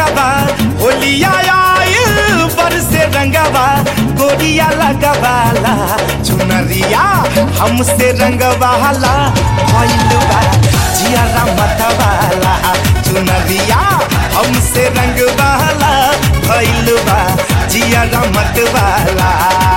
रंगवा होलिया आइल बरसे रंगवा गोरिया लगवाला चुनरिया हमसे रंगवाला भइल बा जियारा मतवाला चुनरिया हमसे रंगवाला भइल बा जियारा मतवाला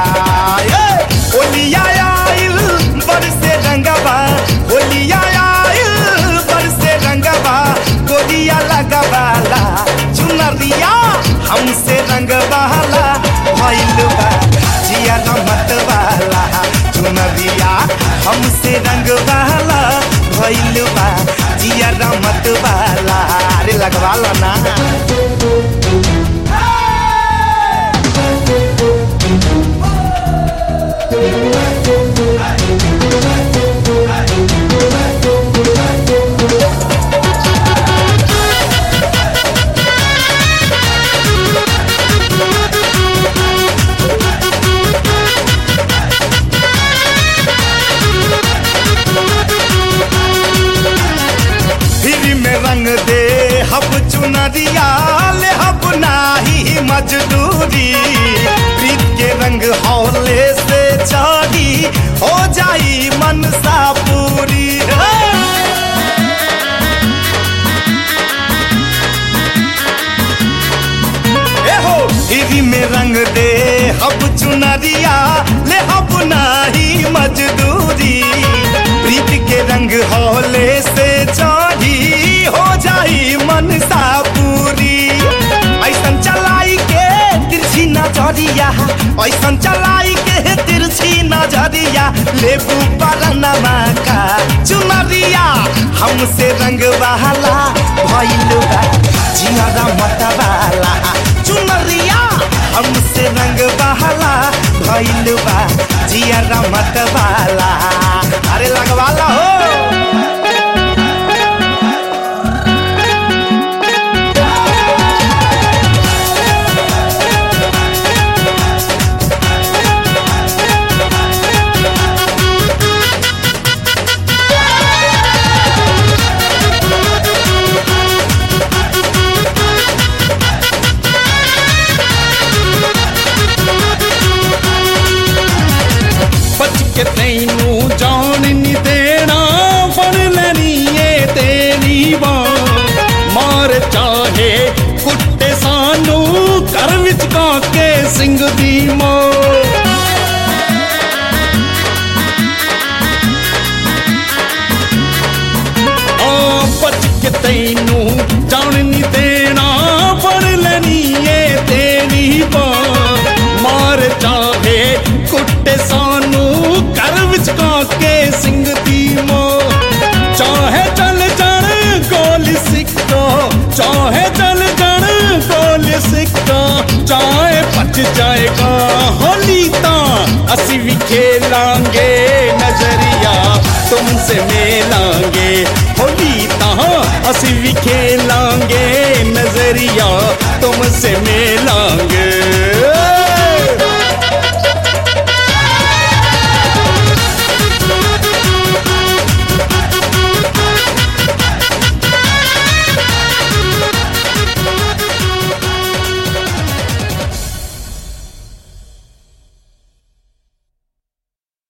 होलिया आइल बरसे रंगवा होलिया आइल बरसे रंगवा गोरिया लगवाला चुनरिया हमसे रंगवाला भइल बा जियारा मतवाला चुनरिया हमसे रंगवाला भइल बा जियारा मतवाला अरे लगवाला ना रंग दे हब चुनरिया ले हब नाही मजदूरी प्रीत के रंग हौले से चढ़ी हो जाई मनसा पूरी हिरी में रंग दे हब चुनरिया ले हब नाही मजदूरी प्रीत के रंग हौले से चढ़ी हो जाई मनसा पूरी ऐसन चलाई के तिरछी नजरिया ऐसन चलाई के तिरछी नजरिया लेबू परनमा का चुनरिया हमसे रंग बहाला भइल बा जियारा मतवाला चुनरिया हमसे रंग बहाला भइल बा जियारा मतवाला अरे लगवाला हो के तैनू जान नी देना फड़ लेनी ये तेरी मार चाहे कुट्टे सानू कर विच काके सिंह दी बच के तैनू जान नी देना फड़ लेनी ये तेरी मार चाहे कुट्टे सानू कर विच काके सिंह दी चाहे चल जण गोली सिक्का चाहे चल जण गोली सिक्का चाहे बच जाएगा होली ता असी भी खेलांगे नजरिया तुमसे मिलांगे होली ता असी भी खेलांगे नजरिया तुमसे मिला